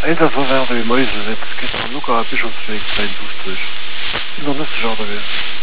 Ainda vou ver de Moisés, que é o nunca a bichos fake, está indústrias. Não nesse genre de ver.